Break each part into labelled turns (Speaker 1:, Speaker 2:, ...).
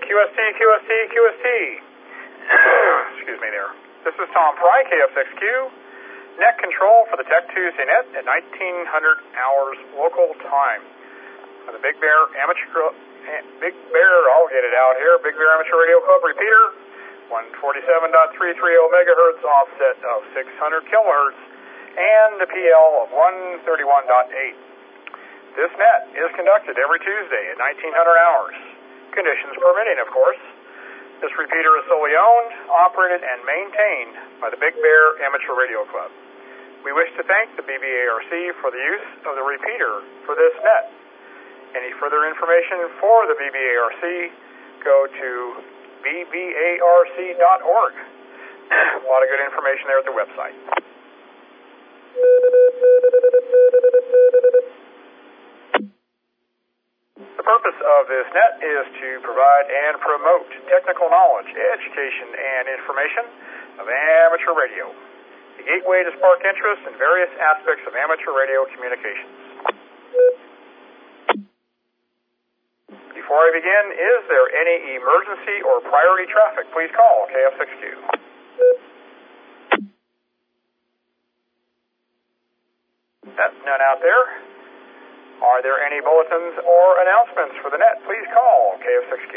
Speaker 1: QST, QST, QST. Excuse me there. This is Tom Fry, KF6Q. Net control for the Tech Tuesday net at 1900 hours local time. The Big Bear I'll get it out here. Big Bear Amateur Radio Club repeater, 147.330 megahertz, offset of 600 kilohertz, and a PL of 131.8. This net is conducted every Tuesday at 1900 hours. Conditions permitting, of course. This repeater is solely owned, operated, and maintained by the Big Bear Amateur Radio Club. We wish to thank the BBARC for the use of the repeater for this net. Any further information for the BBARC, go to bbarc.org. A lot of good information there at the website. The purpose of this net is to provide and promote technical knowledge, education, and information of amateur radio. The gateway to spark interest in various aspects of amateur radio communications. Before I begin, is there any emergency or priority traffic? Please call KF6Q. None out there. Are there any bulletins or announcements for the net? Please call KF6Q.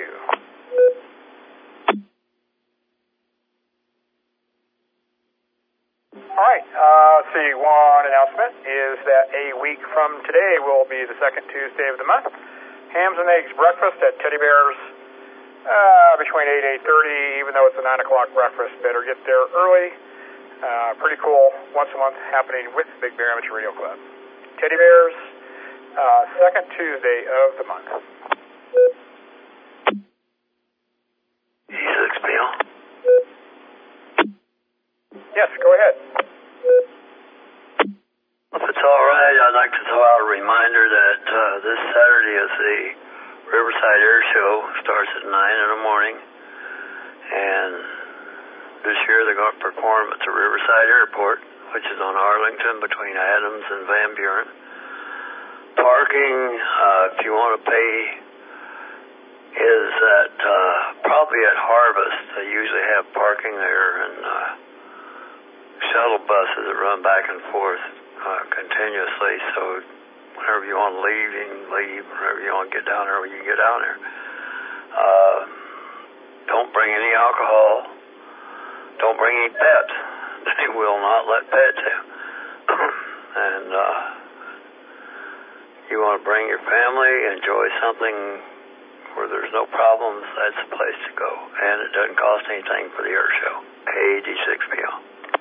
Speaker 1: All right, let's see. One announcement is that a week from today will be the second Tuesday of the month. Hams and eggs breakfast at Teddy Bear's between 8 and 8:30. Even though it's a 9 o'clock breakfast, better get there early. Pretty cool, once a month happening with Big Bear Amateur Radio Club. Teddy Bear's second Tuesday of the month.
Speaker 2: E6PL?
Speaker 1: Yes, go ahead.
Speaker 2: If it's all right, I'd like to throw out a reminder that this Saturday is the Riverside Air Show. Starts at 9 in the morning. And this year they're going to perform at the Riverside Airport, which is on Arlington between Adams and Van Buren. Parking, if you want to pay, is at probably at Harvest. They usually have parking there and shuttle buses that run back and forth continuously, so whenever you want to leave, you can leave. Whenever you want to get down there, you can get down there. Don't bring any alcohol. Don't bring any pets. They will not let pets in. And you want to bring your family, enjoy something where there's no problems, that's the place to go. And it doesn't cost anything for the air show. AD6PL.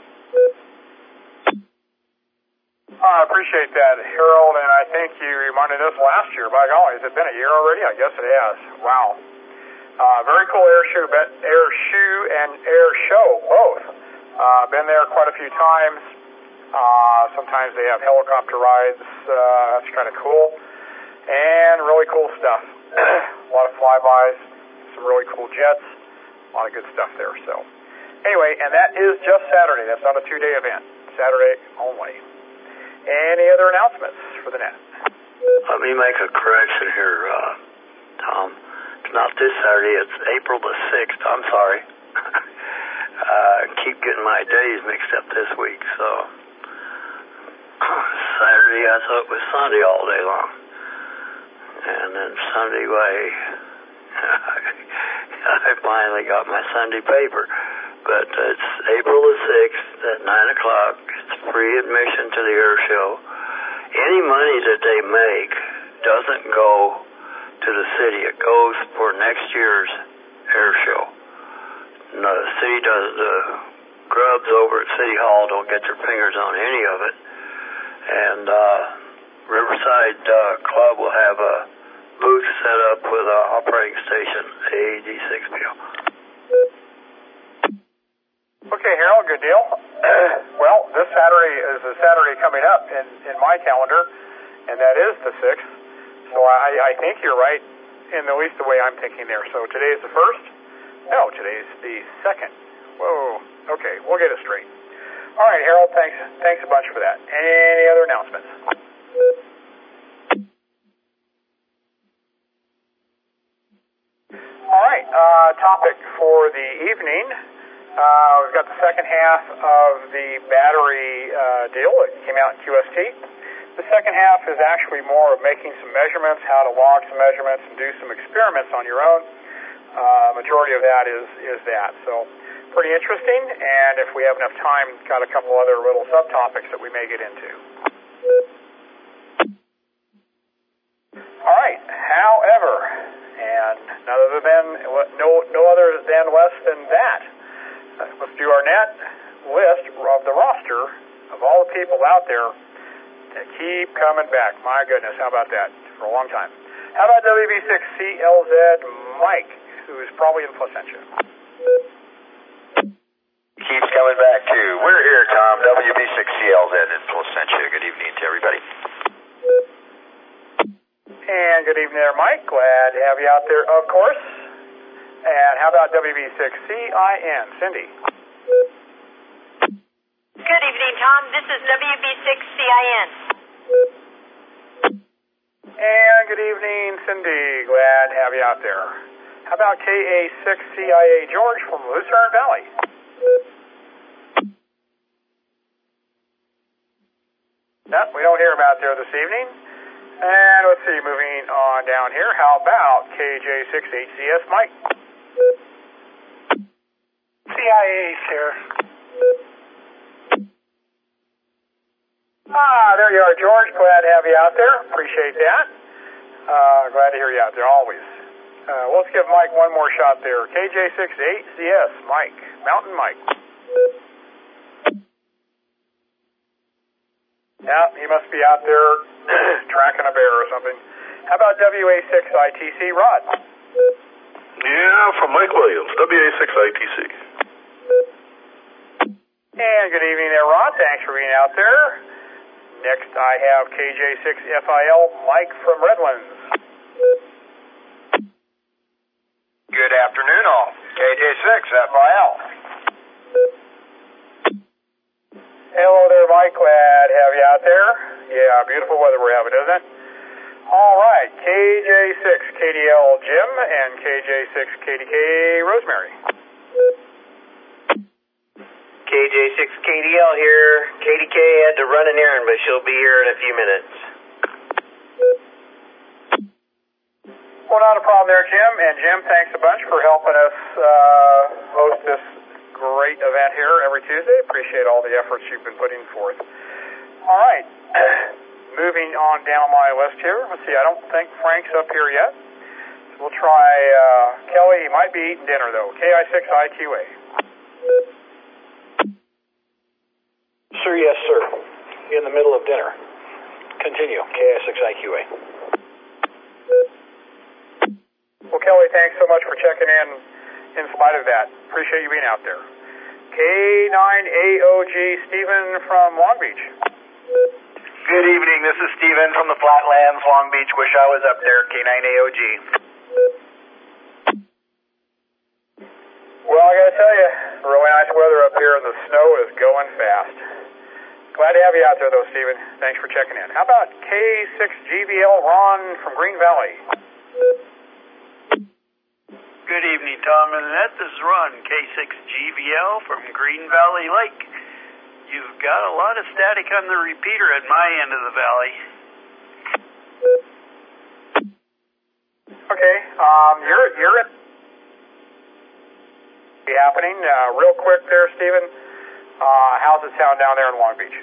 Speaker 1: I appreciate that, Harold, and I think you reminded us last year. By golly, has it been a year already? I guess it has. Wow. Very cool air shoe and air show, both. Been there quite a few times. Sometimes they have helicopter rides. That's kind of cool. And really cool stuff. A lot of flybys, some really cool jets. A lot of good stuff there. So, anyway, and that is just Saturday. That's not a 2-day event. Saturday only. Any other announcements for the net?
Speaker 2: Let me make a correction here, Tom. It's not this Saturday, it's April the 6th. I'm sorry. I keep getting my days mixed up this week, so Saturday I thought it was Sunday all day long. And then Sunday, I finally got my Sunday paper. But it's April the 6th at 9 o'clock. It's free admission to the air show. Any money that they make doesn't go to the city. It goes for next year's air show. No, the city does, the grubs over at City Hall don't get their fingers on any of it. And Riverside Club will have a booth set up with an operating station, AD6PL.
Speaker 1: Okay, Harold, good deal. Well, this Saturday is a Saturday coming up in my calendar, and that is the 6th. So I think you're right in at least the way I'm thinking there. So today is the 1st? No, today's the 2nd. Whoa. Okay, we'll get it straight. All right, Harold, thanks a bunch for that. Any other announcements? All right, topic for the evening. We've got the second half of the battery deal that came out in QST. The second half is actually more of making some measurements, how to log some measurements, and do some experiments on your own. Majority of that is that. So pretty interesting, and if we have enough time, got a couple other little subtopics that we may get into. All right. However, and no other than less than that. Let's do our net list of the roster of all the people out there that keep coming back. My goodness, how about that? For a long time. How about WB6CLZ Mike, who is probably in Placentia?
Speaker 3: Keeps coming back too. We're here, Tom. WB6CLZ in Placentia. Good evening to everybody.
Speaker 1: And good evening there, Mike. Glad to have you out there, of course. And how about WB6CIN, Cindy?
Speaker 4: Good evening, Tom. This is WB6CIN.
Speaker 1: And good evening, Cindy. Glad to have you out there. How about KA6CIA George from Lucerne Valley? No, we don't hear him out there this evening. And let's see, moving on down here, how about KJ6HCS Mike?
Speaker 5: CIA's here.
Speaker 1: There you are, George. Glad to have you out there. Appreciate that. Glad to hear you out there, always. Let's give Mike one more shot there. KJ6HCS Mike, Mountain Mike. Yeah, he must be out there tracking a bear or something. How about WA6ITC Rod?
Speaker 6: Yeah, from Mike Williams, WA6ITC.
Speaker 1: And good evening there, Rod. Thanks for being out there. Next, I have KJ6FIL Mike from Redlands.
Speaker 3: Good afternoon, all. KJ6FIL.
Speaker 1: Hello there, Mike. Glad to have you out there. Yeah, beautiful weather we're having, isn't it? All right, KJ6KDL Jim and KJ6KDK Rosemary.
Speaker 7: KJ6KDL here. KDK had to run an errand, but she'll be here in a few minutes.
Speaker 1: Well, not a problem there, Jim. And Jim, thanks a bunch for helping us host this great event here every Tuesday. Appreciate all the efforts you've been putting forth. All right. Moving on down my list here. Let's see, I don't think Frank's up here yet. So we'll try Kelly. He might be eating dinner, though. KI6IQA.
Speaker 5: Sir, yes, sir. In the middle of dinner. Continue. KI6IQA.
Speaker 1: Well, Kelly, thanks so much for checking in spite of that. Appreciate you being out there. K9AOG Stephen from Long Beach.
Speaker 3: Good evening. This is Steven from the Flatlands, Long Beach. Wish I was up there. K9AOG.
Speaker 1: Well, I gotta tell you, really nice weather up here, and the snow is going fast. Glad to have you out there, though, Stephen. Thanks for checking in. How about K6GVL Ron from Green Valley?
Speaker 8: Good evening, Tom and Annette. This is Ron, K6GVL from Green Valley Lake. You've got a lot of static on the repeater at my end of the valley.
Speaker 1: Okay, you're at happening real quick there, Stephen. How's it sound down there in Long Beach?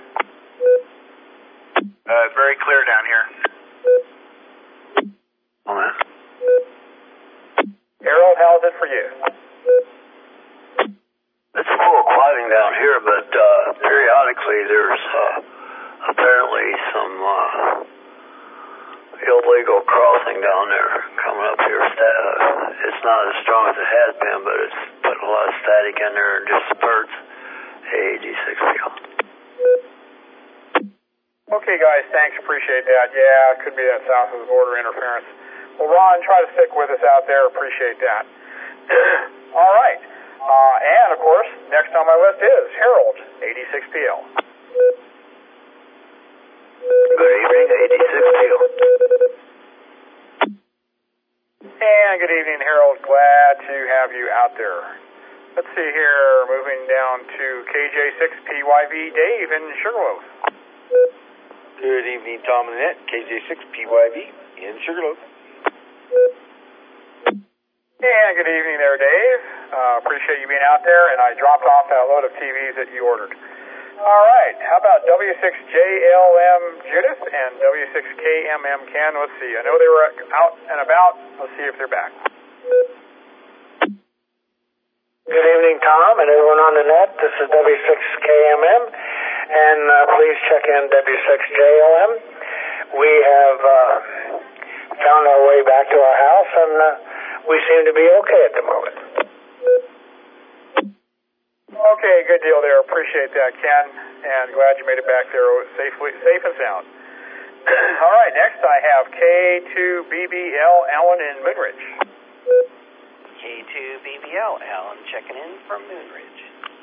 Speaker 3: Very clear down here.
Speaker 1: Harold, how's it for you?
Speaker 2: It's a little quiet down here, but periodically there's apparently some illegal crossing down there coming up here. It's not as strong as it has been, but it's putting a lot of static in there and just spurts. AAG6PL.
Speaker 1: Okay, guys, thanks. Appreciate that. Yeah, it could be that south of the border interference. Well, Ron, try to stick with us out there. Appreciate that. All right. And, of course, next on my list is Harold, 86PL.
Speaker 2: Good evening, 86PL.
Speaker 1: And good evening, Harold. Glad to have you out there. Let's see here, moving down to KJ6PYV, Dave in Sugarloaf.
Speaker 9: Good evening, Tom and Annette, KJ6PYV in Sugarloaf.
Speaker 1: And good evening there, Dave. Appreciate you being out there, and I dropped off that load of TVs that you ordered. All right, how about W6JLM Judith and W6KMM Ken? Let's see, I know they were out and about. Let's see if they're back.
Speaker 5: Good evening, Tom, and everyone on the net. This is W6KMM, and please check in W6JLM. We have found our way back to our house, and we seem to be okay at the moment.
Speaker 1: Okay, good deal there. Appreciate that, Ken, and glad you made it back there safe and sound. All right, next I have K2BBL Allen in Moonridge.
Speaker 10: K2BBL Allen checking in from Moonridge.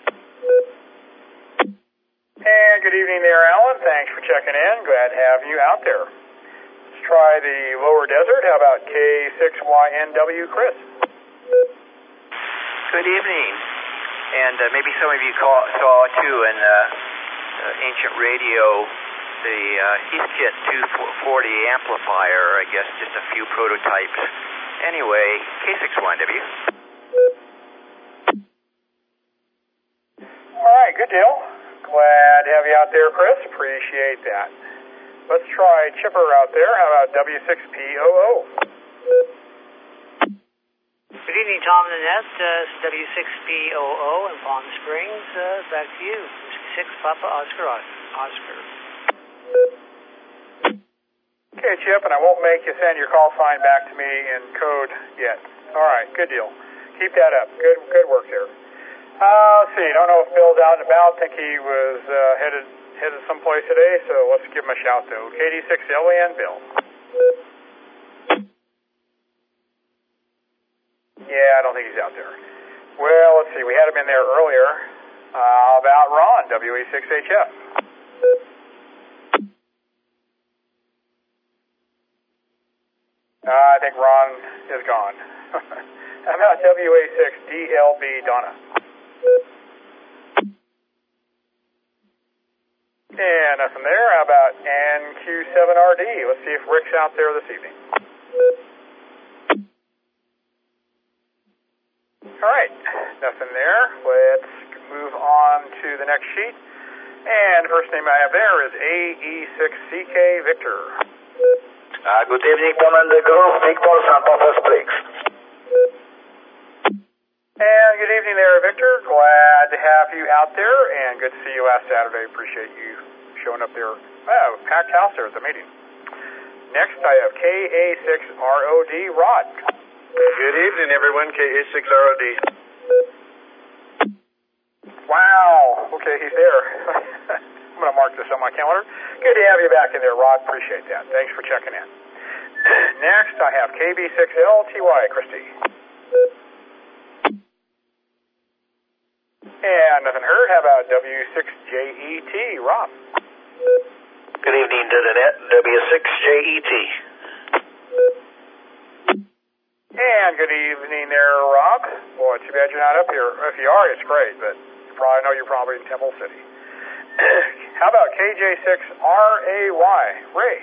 Speaker 1: And good evening there, Alan. Thanks for checking in. Glad to have you out there. Let's try the lower desert. How about K6YNW, Chris?
Speaker 7: Good evening. And maybe some of you saw, too, in ancient radio, the Heathkit 240 amplifier, I guess just a few prototypes. Anyway, K61W.
Speaker 1: All right, good deal. Glad to have you out there, Chris. Appreciate that. Let's try Chipper out there. How about W6POO?
Speaker 11: Good evening, Tom and Annette. W6POO in Palm Springs. Back to you. 6 Papa Oscar.
Speaker 1: Okay, Chip, and I won't make you send your call sign back to me in code yet. All right, good deal. Keep that up. Good work there. Let's see. Don't know if Bill's out and about. Think he was headed someplace today, so let's give him a shout, though. KD6LN, Bill. Yeah, I don't think he's out there. Well, let's see. We had him in there earlier. About Ron, WA6HF. I think Ron is gone. How about WA6DLB, Donna? And nothing there. How about NQ7RD? Let's see if Rick's out there this evening. All right, nothing there. Let's move on to the next sheet. And the first name I have there is AE6CK Victor.
Speaker 5: Good evening, Commander Group, Victor Santa Fe Springs.
Speaker 1: And good evening there, Victor. Glad to have you out there, and good to see you last Saturday. Appreciate you showing up there. Oh, packed house there at the meeting. Next, I have KA6ROD, Rod.
Speaker 6: Good evening, everyone. KA6ROD.
Speaker 1: Wow. Okay, he's there. I'm going to mark this on my calendar. Good to have you back in there, Rod. Appreciate that. Thanks for checking in. Next, I have KB6LTY, Christy. And nothing heard. How about W6JET, Rob?
Speaker 3: Good evening to the net, W6JET.
Speaker 1: And good evening there, Rob. Boy, too bad you're not up here. If you are, it's great, but I know you're probably in Temple City. How about KJ6RAY, Ray?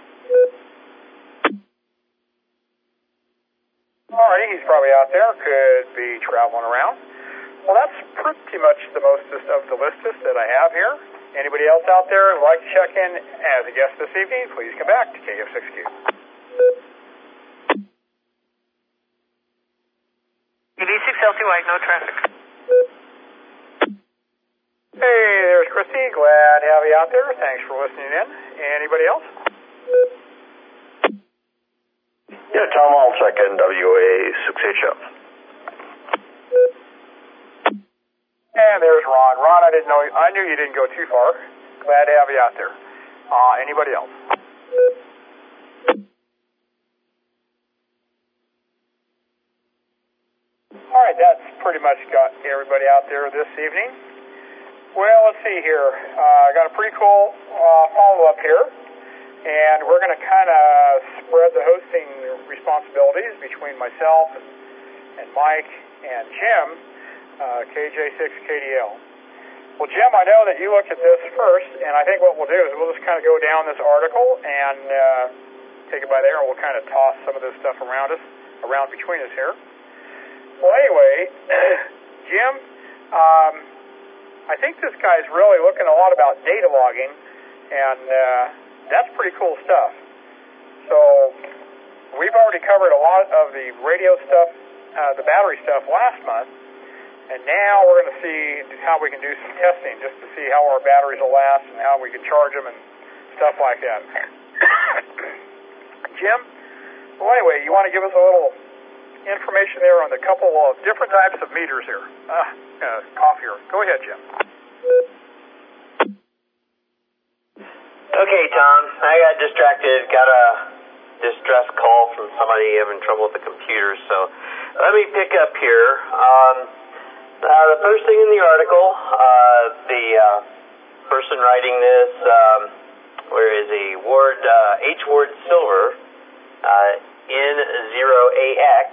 Speaker 1: Alrighty, he's probably out there. Could be traveling around. Well, that's pretty much the mostest of the listest that I have here. Anybody else out there who'd like to check in as a guest this evening, please come back to KF6Q.
Speaker 10: ED6L2I, no traffic.
Speaker 1: Hey, there's Christy. Glad to have you out there. Thanks for listening in. Anybody else?
Speaker 3: Yeah, Tom, I'll check in WA6HF.
Speaker 1: And there's Ron. Ron, I knew you didn't go too far. Glad to have you out there. Anybody else? All right, that's pretty much got everybody out there this evening. Well, let's see here. I got a pretty cool follow-up here. And we're going to kind of spread the hosting responsibilities between between myself and Mike and Jim, KJ6KDL. Well, Jim, I know that you looked at this first, and I think what we'll do is we'll just kind of go down this article and take it by there, and we'll kind of toss some of this stuff around between us here. Well, anyway, Jim, I think this guy's really looking a lot about data logging, and that's pretty cool stuff. So we've already covered a lot of the radio stuff, the battery stuff last month, and now we're going to see how we can do some testing just to see how our batteries will last and how we can charge them and stuff like that. Jim, well, anyway, you want to give us a little information there on the couple of different types of meters here? Cough here. Go ahead, Jim.
Speaker 12: Okay, Tom. I got distracted. Got a distress call from somebody having trouble with the computer, so let me pick up here. The first thing in the article, the person writing this, where is he? H. Ward Silver, N0AX,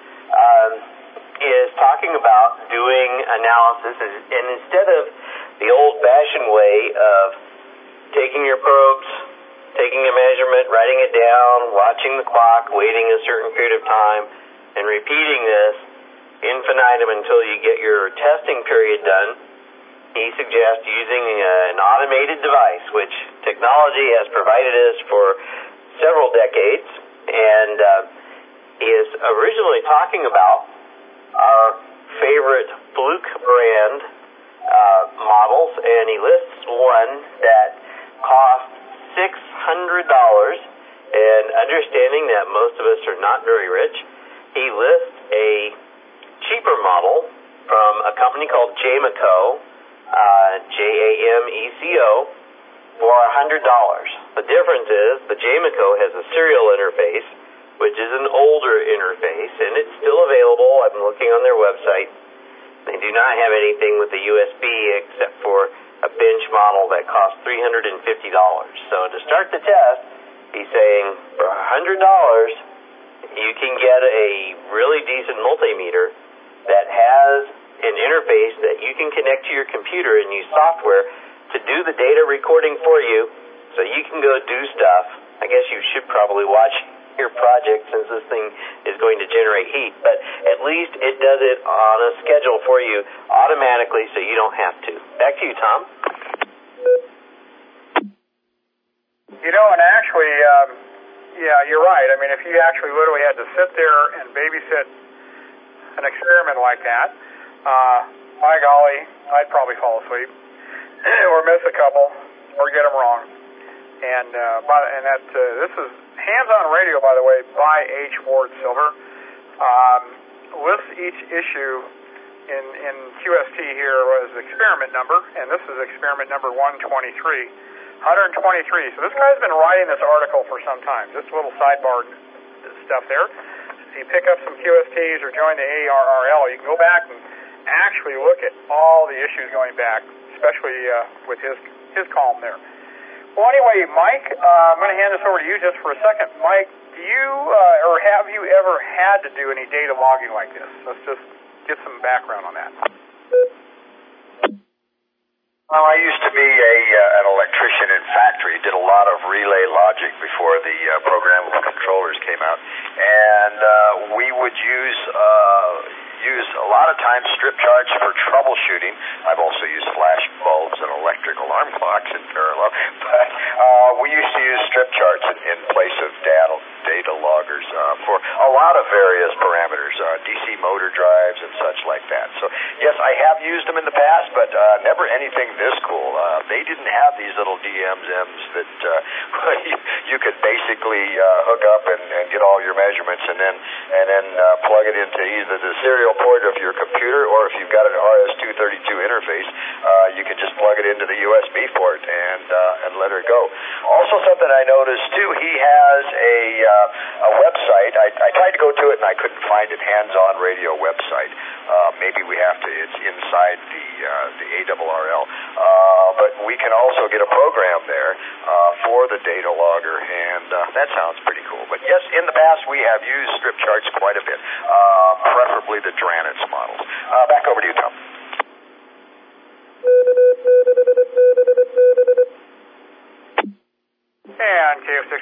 Speaker 12: is talking about doing analysis, and instead of the old-fashioned way of taking your probes, taking a measurement, writing it down, watching the clock, waiting a certain period of time, and repeating this infinitum until you get your testing period done, he suggests using an automated device, which technology has provided us for several decades, and he is originally talking about our favorite Fluke brand models, and he lists one that costs $600, and understanding that most of us are not very rich, he lists a cheaper model from a company called Jameco, Jameco, for $100. The difference is the Jameco has a serial interface, which is an older interface, and it's still available. I'm looking on their website. They do not have anything with the USB except for a bench model that costs $350. So to start the test, he's saying for $100, you can get a really decent multimeter that has an interface that you can connect to your computer and use software to do the data recording for you, so you can go do stuff. I guess you should probably watch your project since this thing is going to generate heat, but at least it does it on a schedule for you automatically so you don't have to. Back to you, Tom.
Speaker 1: You know, and actually, yeah, you're right. I mean, if you actually literally had to sit there and babysit an experiment like that, by golly, I'd probably fall asleep or miss a couple or get them wrong. And this is Hands-On Radio, by the way, by H. Ward Silver. Lists each issue in QST here was experiment number, and this is experiment number 123. 123. So this guy's been writing this article for some time. Just a little sidebar stuff there. If you pick up some QSTs or join the ARRL, you can go back and actually look at all the issues going back, especially with his column there. Well, anyway, Mike, I'm going to hand this over to you just for a second. Mike, do you or have you ever had to do any data logging like this? Let's just get some background on that.
Speaker 13: Well, I used to be an electrician in factory, did a lot of relay logic before the programmable controllers came out, and we would use a lot of times strip charts for troubleshooting. I've also used flash bulbs and electric alarm clocks in parallel, but we used to use strip charts in place of data loggers for a lot of various parameters, DC motor drives and such like that. So yes, I have used them in the past, but never anything this cool. They didn't have these little DMs that you could basically hook up and get all your measurements and then plug it into either the serial serial port of your computer, or if you've got an RS-232 interface, you can just plug it into the USB port and let her go. Also, something I noticed too, he has a website. I tried to go to it and I couldn't find it. Hands-on Radio website. Maybe we have to. It's inside the ARRL. But we can also get a program there for the data logger, and that sounds pretty cool. But yes, in the past we have used strip charts quite a bit, preferably the Dranitz models. Back over to you, Tom.
Speaker 1: And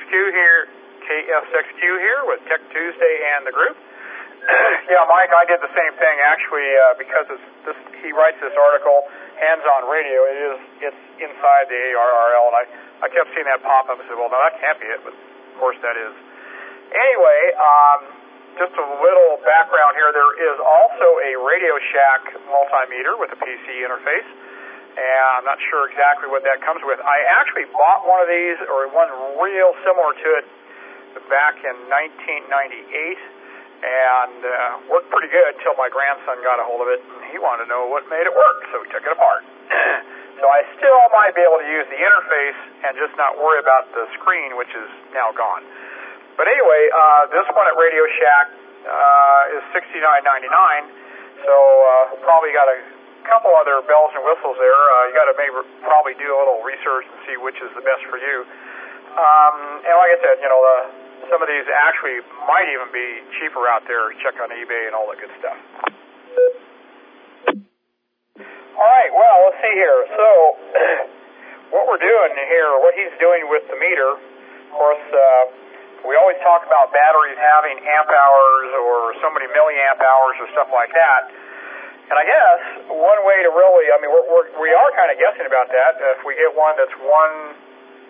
Speaker 1: KF6Q here with Tech Tuesday and the group. Yeah, Mike, I did the same thing actually because he writes this article, Hands-on Radio. It's inside the ARRL, and I kept seeing that pop up. I said, well, no, that can't be it, but of course that is. Anyway, just a little background here. There is also a Radio Shack multimeter with a PC interface, and I'm not sure exactly what that comes with. I actually bought one of these, or one real similar to it, back in 1998. And worked pretty good until my grandson got a hold of it, and he wanted to know what made it work, so he took it apart. So I still might be able to use the interface and just not worry about the screen, which is now gone. But anyway, this one at Radio Shack is $69.99, so probably got a couple other bells and whistles there. You got to probably do a little research and see which is the best for you. And like I said, some of these actually might even be cheaper out there. Check on eBay and all that good stuff. All right, well, let's see here. So, what we're doing here, what he's doing with the meter, of course, we always talk about batteries having amp hours or so many milliamp hours or stuff like that. And I guess one way to really, we are kind of guessing about that. If we get one that's 1.2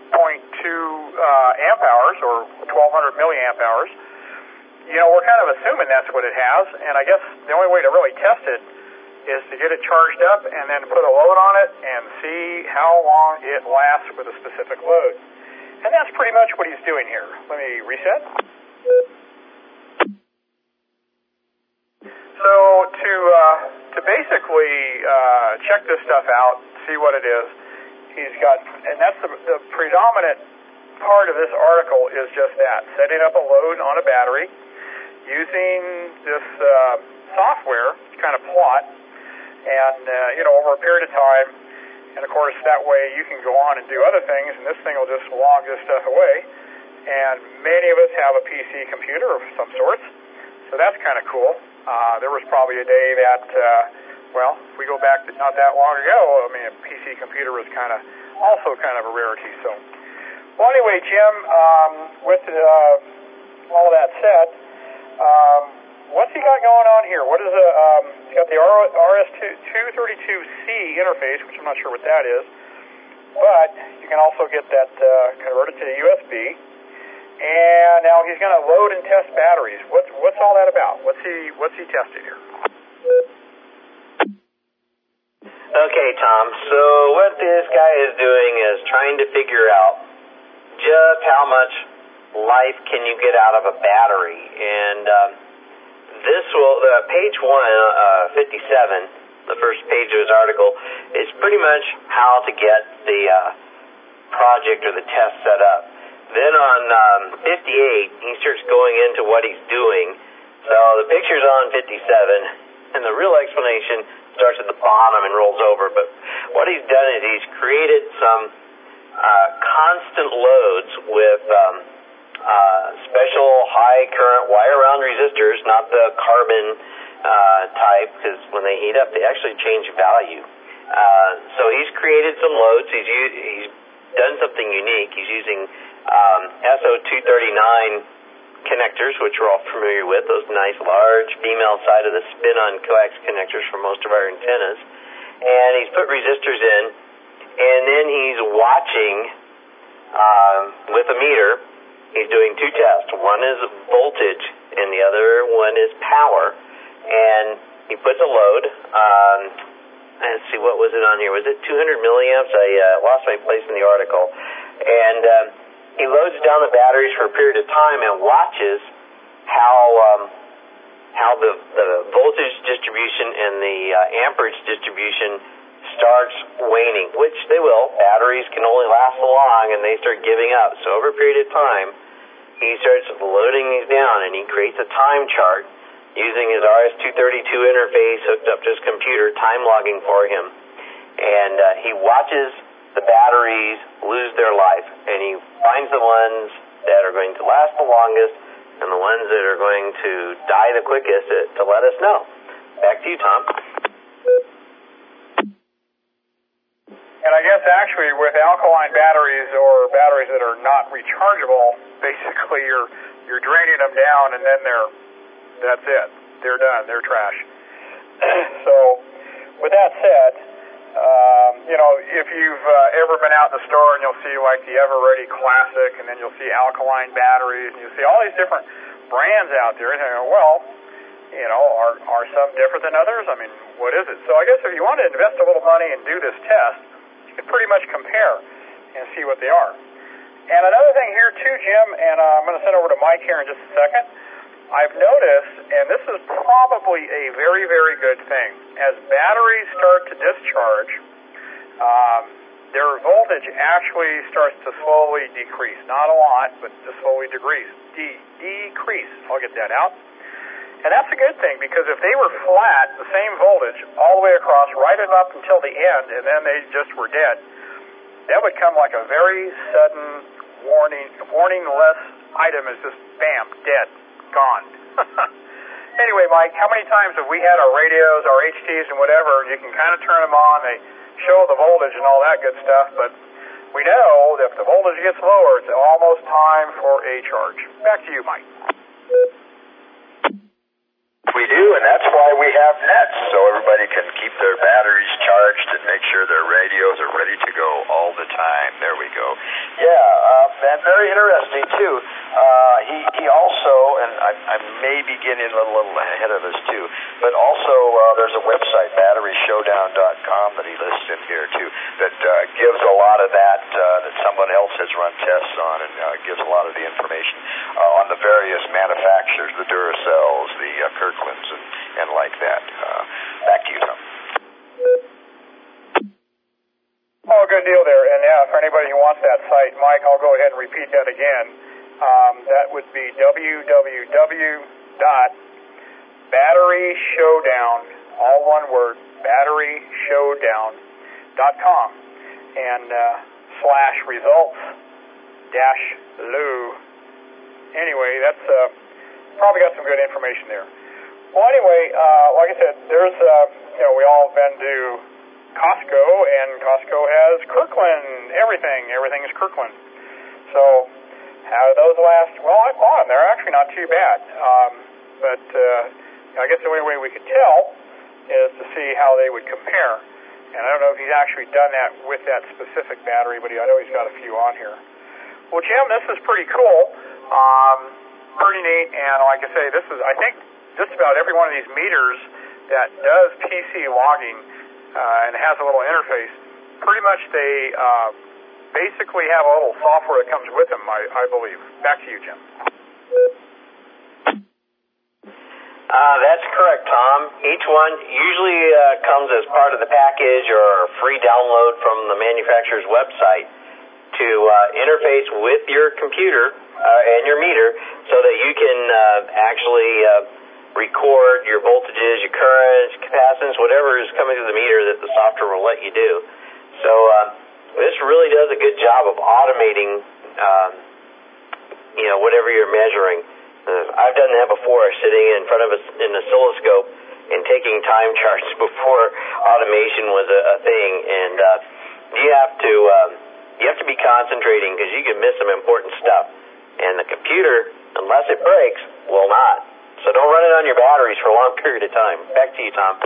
Speaker 1: amp hours or 1200 milliamp hours, we're kind of assuming that's what it has, and I guess the only way to really test it is to get it charged up and then put a load on it and see how long it lasts with a specific load. And that's pretty much what he's doing here. Let me reset. So to basically check this stuff out, see what it is, he's got, and that's the predominant part of this article is just that, setting up a load on a battery, using this software to kind of plot, and, over a period of time, and of course that way you can go on and do other things, and this thing will just log this stuff away, and many of us have a PC computer of some sorts, so that's kind of cool. There was probably a day that, if we go back to not that long ago, a PC computer was also kind of a rarity. So, well, anyway, Jim, with all that said, what's he got going on here? What is he's got the RS-232C interface, which I'm not sure what that is, but you can also get that converted to the USB. And now he's going to load and test batteries. What's all that about? What's he testing here?
Speaker 12: Okay, Tom. So what this guy is doing is trying to figure out just how much life can you get out of a battery. And this will, page 57, the first page of his article, is pretty much how to get the project or the test set up. Then on 58, he starts going into what he's doing. So the picture's on 57, and the real explanation starts at the bottom and rolls over. But what he's done is he's created some constant loads with special high current wire-wound resistors, not the carbon type, because when they heat up, they actually change value. So he's created some loads. He's done something unique. He's using SO239 connectors, which we're all familiar with, those nice large female side of the spin-on coax connectors for most of our antennas. And he's put resistors in, and then he's watching with a meter. He's doing two tests. One is voltage, and the other one is power. And he puts a load. Let's see, what was it on here? Was it 200 milliamps? I lost my place in the article. And he loads down the batteries for a period of time and watches how the voltage voltage distribution and the amperage distribution starts waning, which they will. Batteries can only last so long, and they start giving up. So over a period of time, he starts loading these down, and he creates a time chart using his RS-232 interface hooked up to his computer, time logging for him. And he watches the batteries lose their life, and he finds the ones that are going to last the longest and the ones that are going to die the quickest to let us know. Back to you, Tom.
Speaker 1: And I guess actually with alkaline batteries or batteries that are not rechargeable, basically you're draining them down, and then that's it. They're done. They're trash. So with that said, if you've ever been out in the store and you'll see like the Everready Classic, and then you'll see alkaline batteries, and you'll see all these different brands out there, and you go, well, are some different than others? I mean, what is it? So I guess if you want to invest a little money and do this test, you can pretty much compare and see what they are. And another thing here too, Jim, and I'm going to send over to Mike here in just a second, I've noticed, and this is probably a very, very good thing, as batteries start to discharge, their voltage actually starts to slowly decrease. Not a lot, but to slowly decrease. I'll get that out. And that's a good thing, because if they were flat, the same voltage, all the way across, right up until the end, and then they just were dead, that would come like a very sudden warning-less item is just, bam, dead, gone. Anyway, Mike, how many times have we had our radios, our HTs, and whatever, and you can kind of turn them on, they show the voltage and all that good stuff, but we know that if the voltage gets lower, it's almost time for a charge. Back to you, Mike.
Speaker 13: We do, and that's why we have nets, so everybody can keep their batteries charged and make sure their radios are ready to go all the time. There we go. Yeah, and very interesting, too. He also, and I may be getting a little ahead of us, too, but also there's a website, batteryshowdown.com, that he lists in here, too, that gives a lot of that someone else has run tests on, and gives a lot of the information on the various manufacturers, the Duracells, the Kirklands, and like that. Back to you, Tom.
Speaker 1: Oh, good deal there. And yeah, for anybody who wants that site, Mike, I'll go ahead and repeat that again. That would be www.batteryshowdown, all one word, batteryshowdown.com, and /results-loo. Anyway, that's probably got some good information there. Well, anyway, like I said, there's, we all have been to Costco, and Costco has Kirkland, everything is Kirkland. So, how do those last? Well, I bought them. They're actually not too bad. But I guess the only way we could tell is to see how they would compare. And I don't know if he's actually done that with that specific battery, but I know he's got a few on here. Well, Jim, this is pretty cool. Pretty neat. And like I say, this is, I think, just about every one of these meters that does PC logging and has a little interface, pretty much they basically have a little software that comes with them, I believe. Back to you, Jim.
Speaker 12: That's correct, Tom. Each one usually comes as part of the package or a free download from the manufacturer's website to interface with your computer and your meter so that you can actually record your voltages, your currents, capacitance, whatever is coming through the meter that the software will let you do. So this really does a good job of automating, whatever you're measuring. I've done that before, sitting in front of an oscilloscope and taking time charts before automation was a thing. And you have to be concentrating because you can miss some important stuff. And the computer, unless it breaks, will not. So don't run it on your batteries for a long period of time. Back to you, Tom.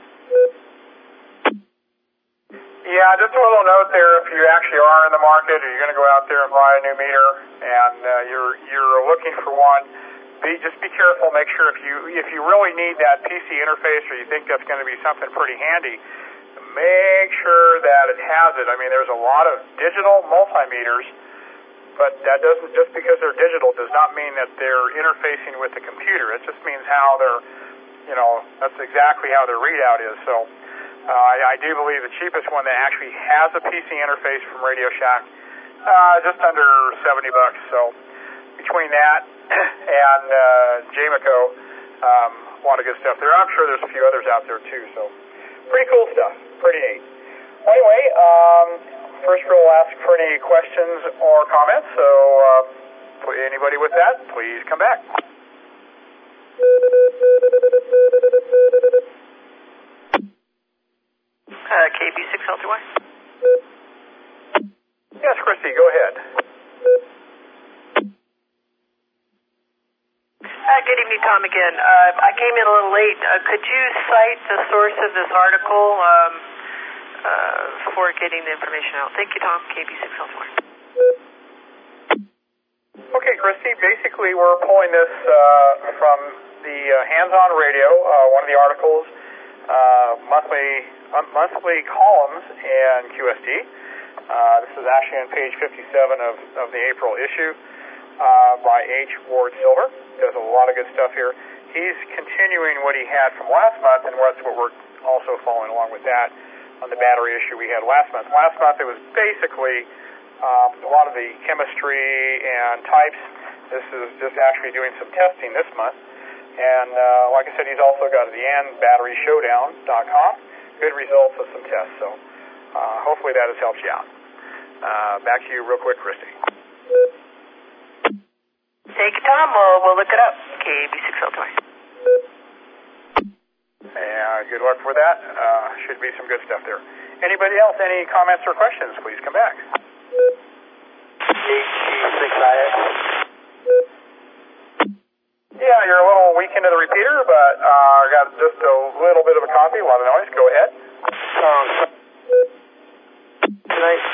Speaker 1: Yeah, just a little note there. If you actually are in the market, or you're going to go out there and buy a new meter, and you're looking for one, just be careful. Make sure if you really need that PC interface, or you think that's going to be something pretty handy, make sure that it has it. I mean, there's a lot of digital multimeters, but that doesn't, just because they're digital does not mean that they're interfacing with the computer. It just means how they're that's exactly how their readout is. So I do believe the cheapest one that actually has a PC interface from Radio Shack, just under $70. So between that and Jamico, a lot of good stuff there. I'm sure there's a few others out there too. So pretty cool stuff. Pretty neat. Anyway, first we'll ask for any questions or comments. So anybody with that, please come back.
Speaker 10: KB6L2Y.
Speaker 1: Yes, Christy, go ahead.
Speaker 10: Good evening, Tom, again. I came in a little late. Could you cite the source of this article for getting the information out? Thank you, Tom. KB6L2Y.
Speaker 1: Okay, Christy, basically we're pulling this from the Hands-On Radio, one of the articles, monthly columns in QSD. This is actually on page 57 of the April issue by H. Ward Silver. Does a lot of good stuff here. He's continuing what he had from last month, and that's what we're also following along with that on the battery issue we had last month. Last month it was basically a lot of the chemistry and types. This is just actually doing some testing this month. And like I said, he's also got the batteryshowdown.com. Good results of some tests. So hopefully that has helped you out. Back to you real quick, Christy.
Speaker 10: Thank you, Tom. We'll look it up. KB6L2Y.
Speaker 1: Yeah, good luck with that. Should be some good stuff there. Anybody else, any comments or questions, please come back. Yeah, you're a little weak into the repeater, but I got just a little bit of a copy, a lot of noise. Go ahead.
Speaker 10: Nice.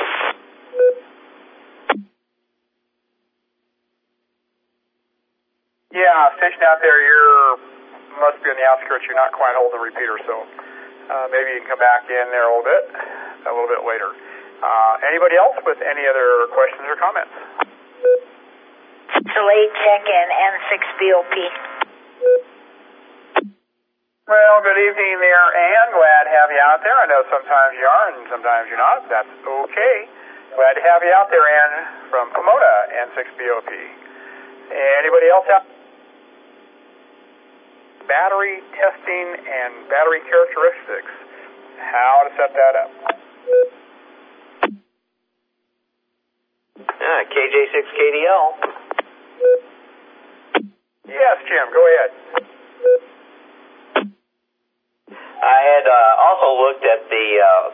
Speaker 1: Yeah, station out there, must be on the outskirts. You're not quite holding the repeater, so maybe you can come back in there a little bit later. Anybody else with any other questions or comments?
Speaker 14: Delayed check-in, N6BOP.
Speaker 1: Well, good evening there, Ann. Glad to have you out there. I know sometimes you are and sometimes you're not. That's okay. Glad to have you out there, Ann, from Pomona, N6BOP. Anybody else out? Battery testing and battery characteristics. How to set that up.
Speaker 12: KJ6KDL.
Speaker 1: Yes, Jim, go ahead.
Speaker 12: I had also looked at the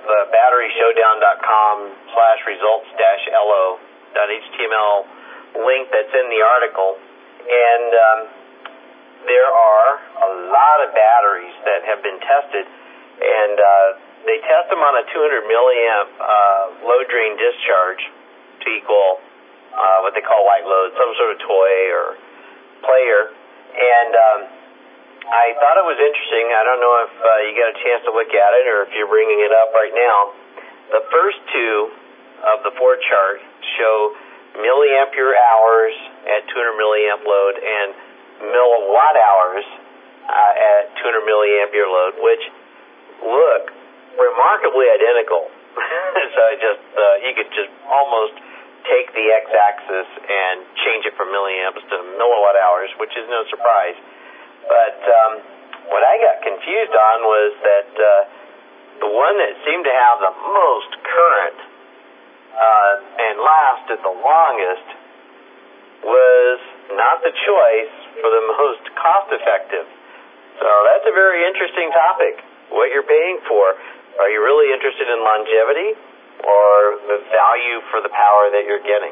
Speaker 12: batteryshowdown.com/results-lo.html link that's in the article, and there are a lot of batteries that have been tested, and they test them on a 200 milliamp load drain discharge to equal what they call white load, some sort of toy or player, and I thought it was interesting. I don't know if you got a chance to look at it or if you're bringing it up right now. The first two of the four charts show milliampere hours at 200 milliamp load and milliwatt hours at 200 milliampere load, which look remarkably identical. So you could just almost take the x-axis and change it from milliamps to milliwatt hours, which is no surprise. But what I got confused on was that the one that seemed to have the most current and lasted the longest was not the choice for the most cost-effective. So that's a very interesting topic, what you're paying for. Are you really interested in longevity or the value for the power that you're getting?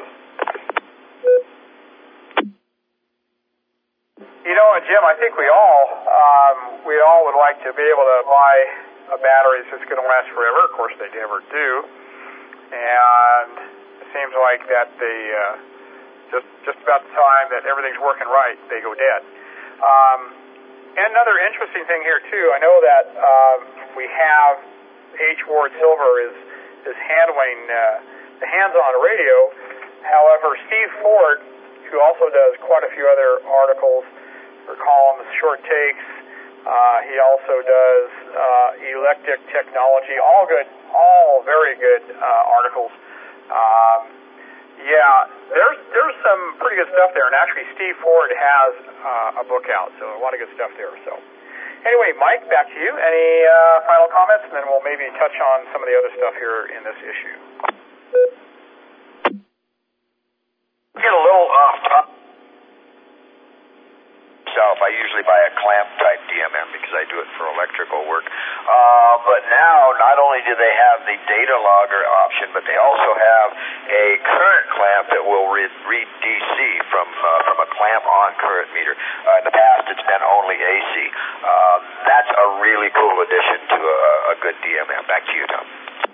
Speaker 1: You know, Jim, I think we all would like to be able to buy a battery that's going to last forever. Of course, they never do. And it seems like that they just about the time that everything's working right, they go dead. And another interesting thing here too, I know that we have H. Ward Silver is handling the Hands-On Radio. However, Steve Ford, who also does quite a few other articles or columns, short takes, He also does electric technology. All good, all very good articles. Yeah, there's some pretty good stuff there, and actually Steve Ford has a book out, so a lot of good stuff there. So anyway, Mike, back to you. Any final comments, and then we'll maybe touch on some of the other stuff here in this issue.
Speaker 13: Get a little off top. I usually buy a clamp type DMM because I do it for electrical work. But now, not only do they have the data logger option, but they also have a current clamp that will read DC from a clamp on current meter. In the past, it's been only AC. That's a really cool addition to a good DMM. Back to you, Tom.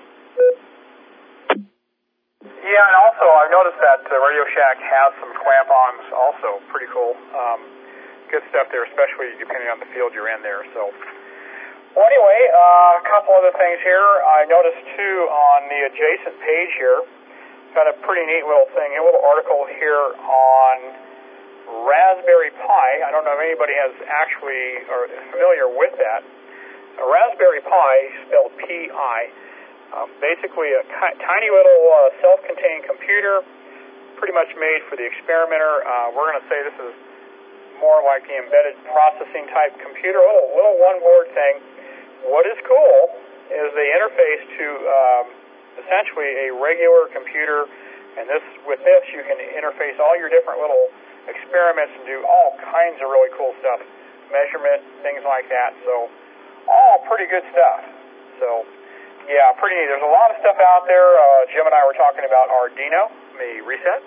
Speaker 1: Yeah, and also I've noticed that Radio Shack has some clamp-ons also. Pretty cool. Good stuff there, especially depending on the field you're in there. So, well, anyway, a couple other things here. I noticed too on the adjacent page here, got a pretty neat little thing, a little article here on Raspberry Pi. I don't know if anybody has actually or is familiar with that. A Raspberry Pi, spelled P-I, basically a tiny little self-contained computer, pretty much made for the experimenter. We're going to say this is more like the embedded processing type computer, a little one-board thing. What is cool is the interface to essentially a regular computer, and with this you can interface all your different little experiments and do all kinds of really cool stuff, measurement, things like that. So all pretty good stuff. So yeah, pretty neat. There's a lot of stuff out there. Jim and I were talking about Arduino. Let me reset.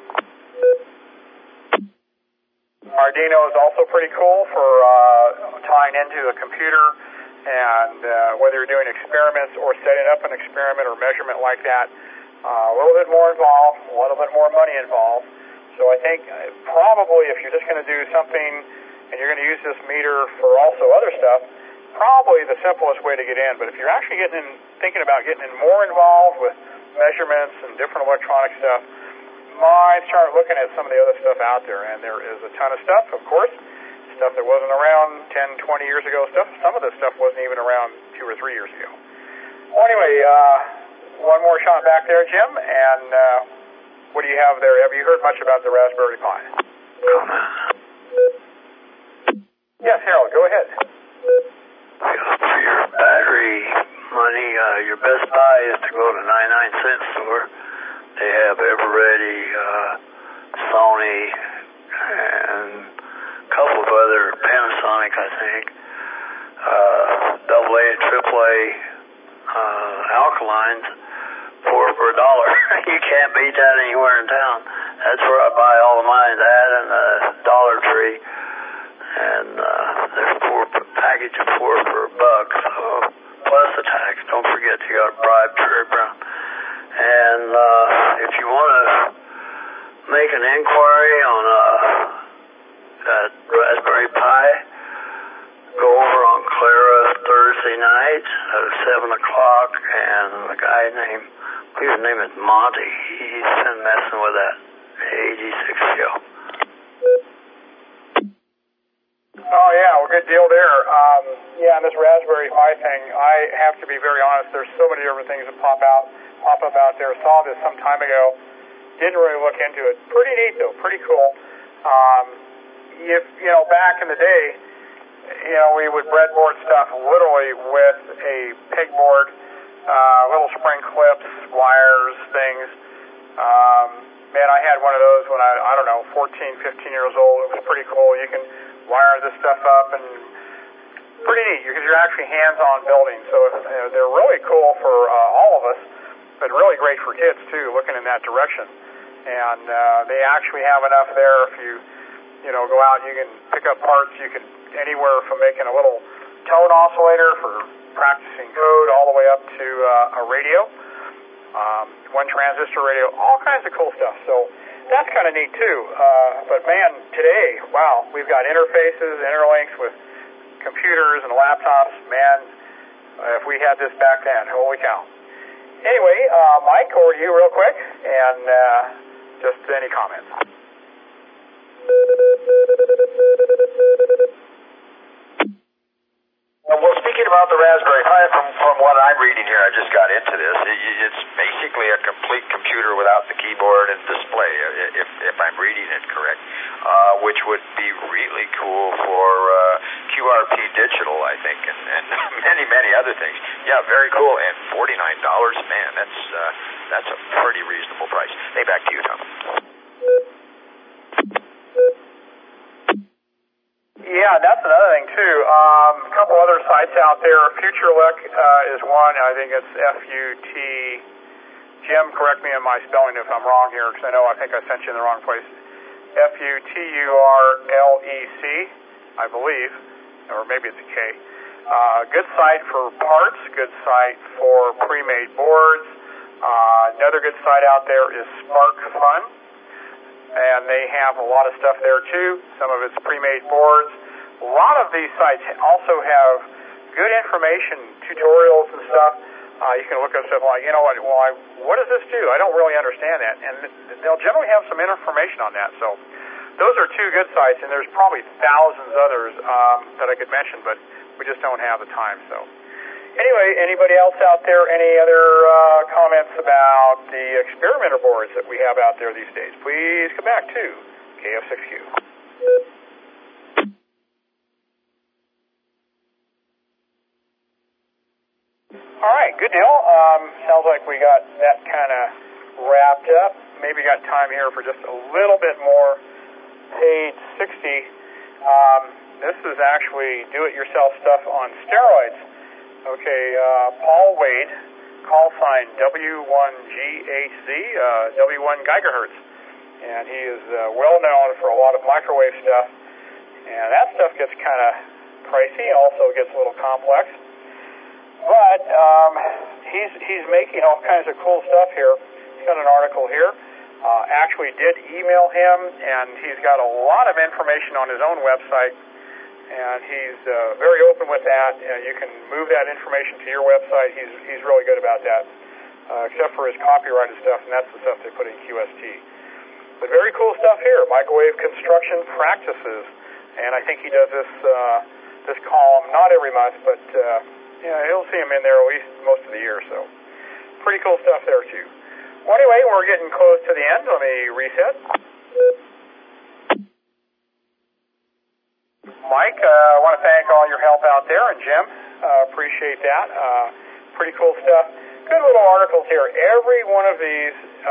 Speaker 1: Arduino is also pretty cool for tying into a computer, and whether you're doing experiments or setting up an experiment or measurement like that, a little bit more involved, a little bit more money involved. So I think probably if you're just going to do something and you're going to use this meter for also other stuff, probably the simplest way to get in. But if you're actually thinking about getting in more involved with measurements and different electronic stuff, might start looking at some of the other stuff out there, and there is a ton of stuff, of course, stuff that wasn't around 10, 20 years ago. Some of this stuff wasn't even around 2 or 3 years ago. Well, anyway, one more shot back there, Jim, and what do you have there? Have you heard much about the Raspberry Pi? Yes, Harold, go ahead.
Speaker 2: For your battery money, your best buy is to go to 99-cent store. They have Everready, Sony, and a couple of other, Panasonic, I think, AA and AAA alkalines, 4 for $1. You can't beat that anywhere in town. That's where I buy all of mine, that and Dollar Tree. And there's a package of 4 for $1, so plus the tax. Don't forget you got to bribe Terry Brown. And if you want to make an inquiry on that Raspberry Pi, go over on Clara Thursday night at 7 o'clock, and a guy named, I believe his name is Monty, he's been messing with that AG6 show.
Speaker 1: Oh, yeah, well, good deal there. Yeah, and this Raspberry Pi thing, I have to be very honest, there's so many different things that pop up out there. Saw this some time ago, didn't really look into it. Pretty neat, though, pretty cool. Back in the day, we would breadboard stuff literally with a pegboard, little spring clips, wires, things. Man, I had one of those when I don't know, 14, 15 years old. It was pretty cool. You can wire this stuff up, and pretty neat because you're actually hands-on building. So they're really cool for all of us, but really great for kids too, looking in that direction. And they actually have enough there. If you go out, you can pick up parts. You can anywhere from making a little tone oscillator for practicing code all the way up to a radio, one transistor radio, all kinds of cool stuff. So that's kind of neat too. But man, today, wow, we've got interfaces, interlinks with computers and laptops. Man, if we had this back then, holy cow. Anyway, Mike, over to you real quick, and just any comments.
Speaker 13: neat about the Raspberry Pi, from what I'm reading here, I just got into this, it's basically a complete computer without the keyboard and display, if I'm reading it correct, which would be really cool for QRP Digital, I think, and many, many other things. Yeah, very cool. And $49, man, that's a pretty reasonable price. Hey, back to you, Tom.
Speaker 1: Yeah, that's another thing too. A couple other sites out there. FutureLook is one. I think it's FUT. Jim, correct me on my spelling if I'm wrong here, because I think I sent you in the wrong place. FUTURLEC, I believe, or maybe it's a K. Good site for parts. Good site for pre-made boards. Another good site out there is SparkFun. And they have a lot of stuff there too. Some of it's pre-made boards. A lot of these sites also have good information, tutorials and stuff. You can look up stuff like, what does this do? I don't really understand that. And they'll generally have some information on that. So those are two good sites, and there's probably thousands others that I could mention, but we just don't have the time. So anyway, anybody else out there, any other comments about the experimenter boards that we have out there these days? Please come back to KF6Q. All right, good deal. Sounds like we got that kind of wrapped up. Maybe got time here for just a little bit more. Page 60. This is actually do-it-yourself stuff on steroids. Okay, Paul Wade, call sign W1GHZ, W1 gigahertz. And he is well known for a lot of microwave stuff. And that stuff gets kind of pricey, also gets a little complex. But he's making all kinds of cool stuff here. He's got an article here. Actually did email him, and he's got a lot of information on his own website. And he's very open with that. You can move that information to your website. He's really good about that, except for his copyrighted stuff, and that's the stuff they put in QST. But very cool stuff here, microwave construction practices. And I think he does this column, not every month, but you'll see him in there at least most of the year. So pretty cool stuff there, too. Well, anyway, we're getting close to the end. Let me reset. Mike, I want to thank all your help out there, and Jim, appreciate that. Pretty cool stuff. Good little articles here. Every one of these,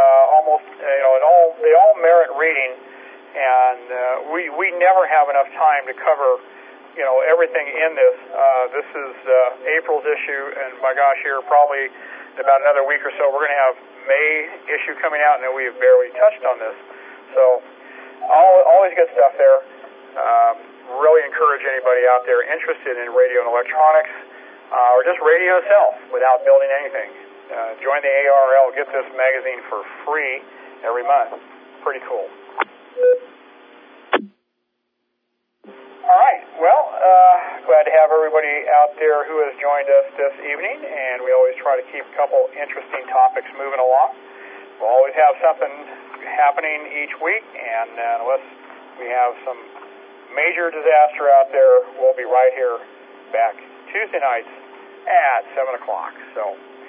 Speaker 1: they all merit reading, and we never have enough time to cover, everything in this. This is April's issue, and my gosh, here probably in about another week or so, we're going to have May issue coming out, and we have barely touched on this. So, always good stuff there. Really encourage anybody out there interested in radio and electronics, or just radio itself without building anything. Join the ARL, get this magazine for free every month. Pretty cool. All right, well, glad to have everybody out there who has joined us this evening, and we always try to keep a couple interesting topics moving along. We'll always have something happening each week, and unless we have some major disaster out there, we'll be right here back Tuesday nights at 7 o'clock. So,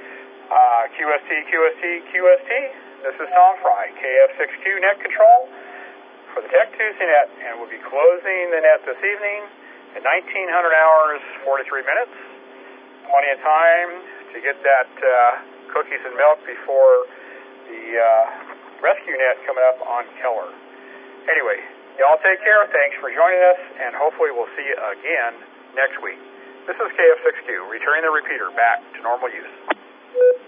Speaker 1: QST, this is Tom Fry, KF6Q Net Control for the Tech Tuesday Net, and we'll be closing the net this evening at 1900 hours, 43 minutes. Plenty of time to get that cookies and milk before the rescue net coming up on Keller. Anyway, y'all take care. Thanks for joining us, and hopefully we'll see you again next week. This is KF6Q, returning the repeater back to normal use.